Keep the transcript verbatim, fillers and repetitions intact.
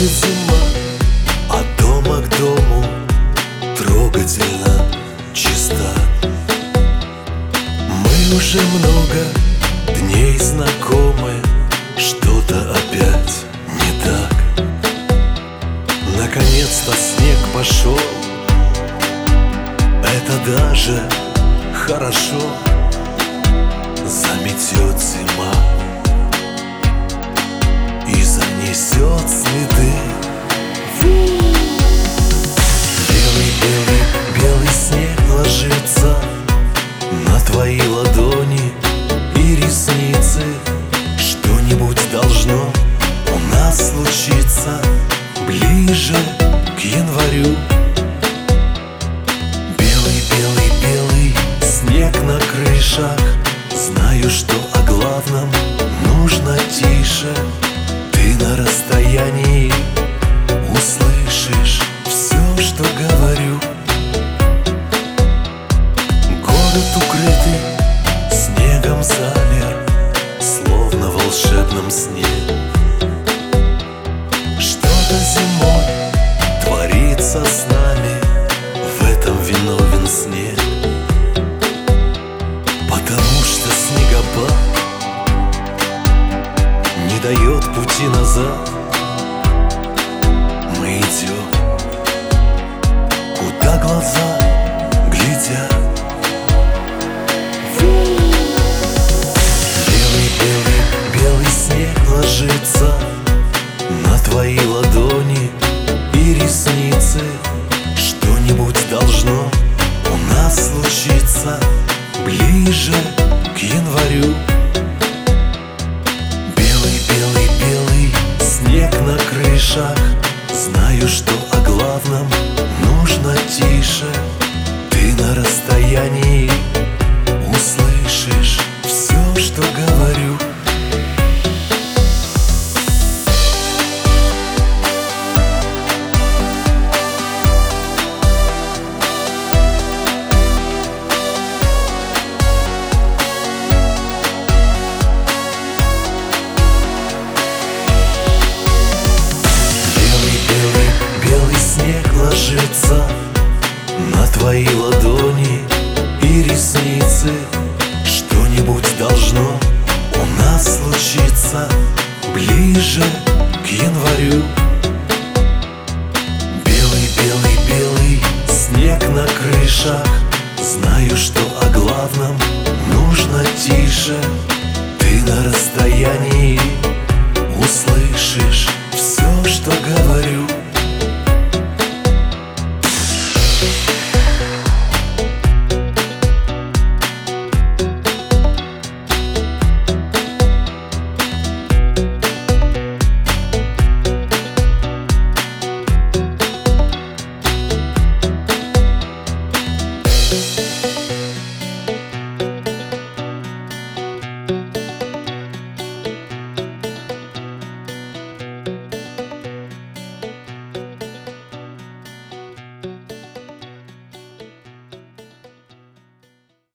Приходит зима, от дома к дому трогательно чиста. Мы уже много дней знакомы, что-то опять не так. Наконец-то снег пошел, это даже хорошо. Заметет зима и занесет следы. Белый-белый, белый снег ложится на твои ладони и ресницы. Что-нибудь должно у нас случиться ближе к январю. Белый-белый-белый снег на крышах. Знаю, что о главном нужно тише. Ты на расстоянии услышишь все, что говорю. Город укрытый снегом замер, словно в волшебном сне. Что-то зимой творится с нами, в этом виновен снег. Потому что снегопад не дает пути назад. Мы идем, куда глаза глядят. Белый-белый, белый снег ложится на твои ладони и ресницы. Что-нибудь должно у нас случиться ближе к январю. Белый-белый-белый снег на крышах. Знаю, что о главном нужно тише. Ты на расстоянии услышишь все, что говорю. Снег ложится на твои ладони и ресницы. Что-нибудь должно у нас случиться ближе к январю. Белый-белый-белый снег на крышах. Знаю, что о главном нужно тише. Ты на расстоянии услышишь все, что говорю.